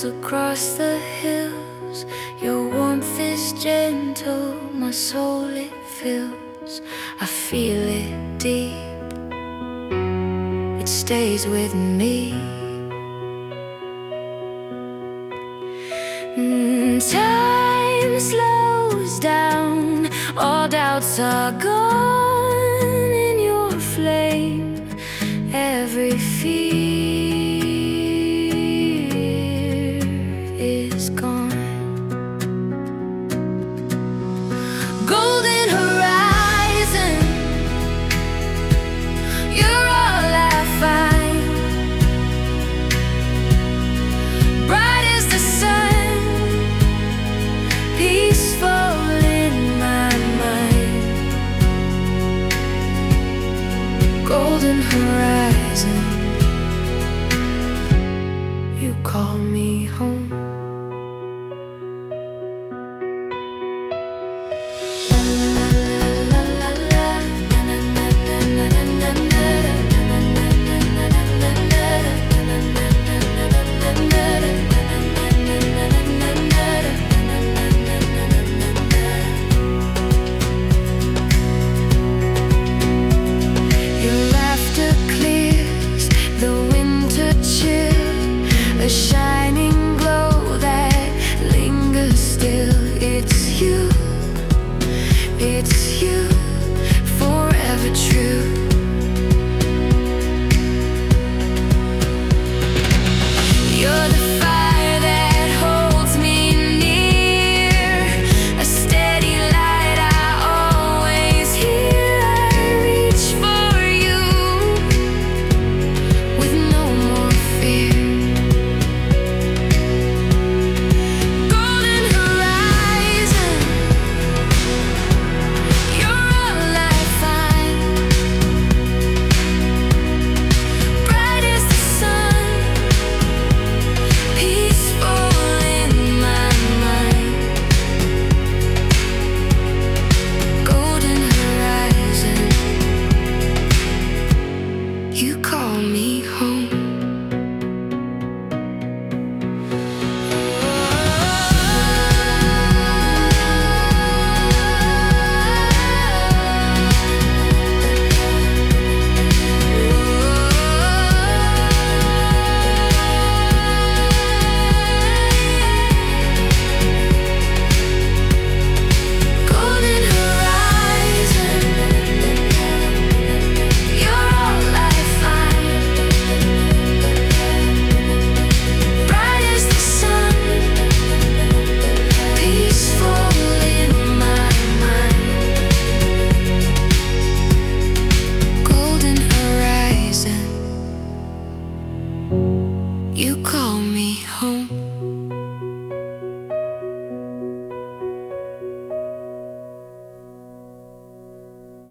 shadows across the hills. Your warmth is gentle, my soul it fills. I feel it deep, it stays with me. Time slows down, all doubts are gone in your flame. Every fear is gone. Golden horizon, you're all I find. Bright as the sun, peaceful in my mind. Golden horizon, you call me home.